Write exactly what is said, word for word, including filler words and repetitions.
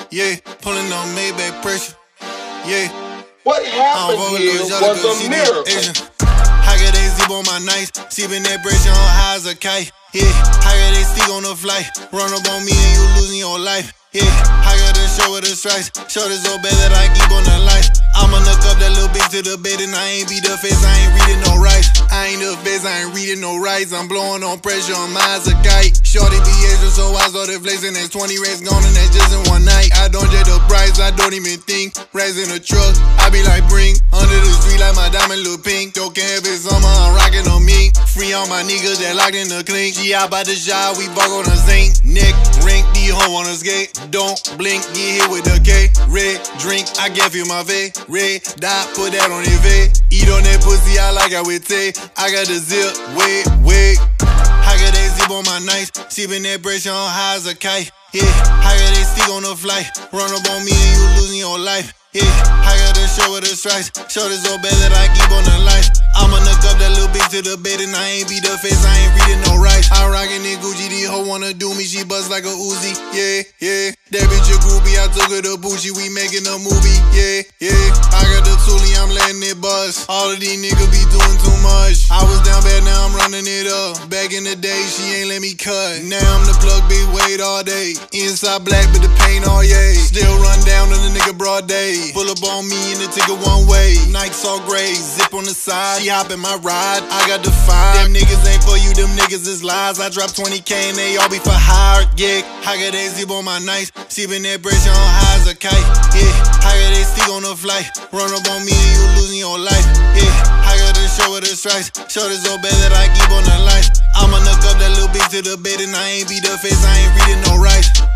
yeah. Pulling on Maybach pressure, yeah. What happened here was a miracle. Higher they zip on my nights, sipping that pressure on high as a kite, yeah. Higher they stick on the flight, run up on me and you losing your life, yeah. Higher the show with the stripes, short is so bad that I keep on the life. I'ma knock up that little bitch to the bed and I ain't be the face, I ain't reading no rights. I ain't the face, I ain't reading no rights. I'm blowing on pressure on my eyes a kite. Shorty be extra, so I started flexing. There's twenty racks gone and that's just in one night. I don't jet the price, I don't even think. Racks in the truck, I be like bring. Under the street like my diamond look pink. Don't care if it's summer, I'm rocking on me. Free on my niggas that locked in the clink. She out by the shot, we fuck on the zinc. Neck, rink, D home on the skate. Don't blink, get hit with the K. Red, drink, I gave you my vape. Red dot, put that on your vape. Eat on that pussy, I like it with tay. I got the zip, wait, wait. Higher they zip on my nights, sipping that pressure on high as a kite, yeah. Higher they stick on the flight, run up on me and you losing your life, yeah. Higher the show with the stripes, short is so bad that I keep on the life. I'ma knock up that little bitch to the bed and I ain't be the face, I ain't reading no rights. I rockin' that Gucci, the hoe wanna do me, she bust like a Uzi, yeah, yeah. That bitch a groupie, I took her to Bucci, we making a movie, yeah, yeah. I got the Thule, I'm letting it bust. All of these niggas be doing too much. I was down bad, now I'm running it up. Back in the day, she ain't let me cut. Now I'm the plug, big weight all day. Inside black, but the paint all yay. Still run down on the nigga broad day. Pull up on me in the ticket one way. Nikes all gray, zip on the side. She hop in my ride, I got the five. Them niggas ain't for you, them niggas is lies. I drop twenty K and they all be for hire, yeah. Higher they zip on my nights, sipping that pressure on high as a kite, yeah. Higher they stick on the flight, run up on me and you losing your life, yeah. Higher the show with the stripes, short is so bad that I keep on the life. I'ma knock up that little bitch to the bed and I ain't be the face, I ain't reading no rights.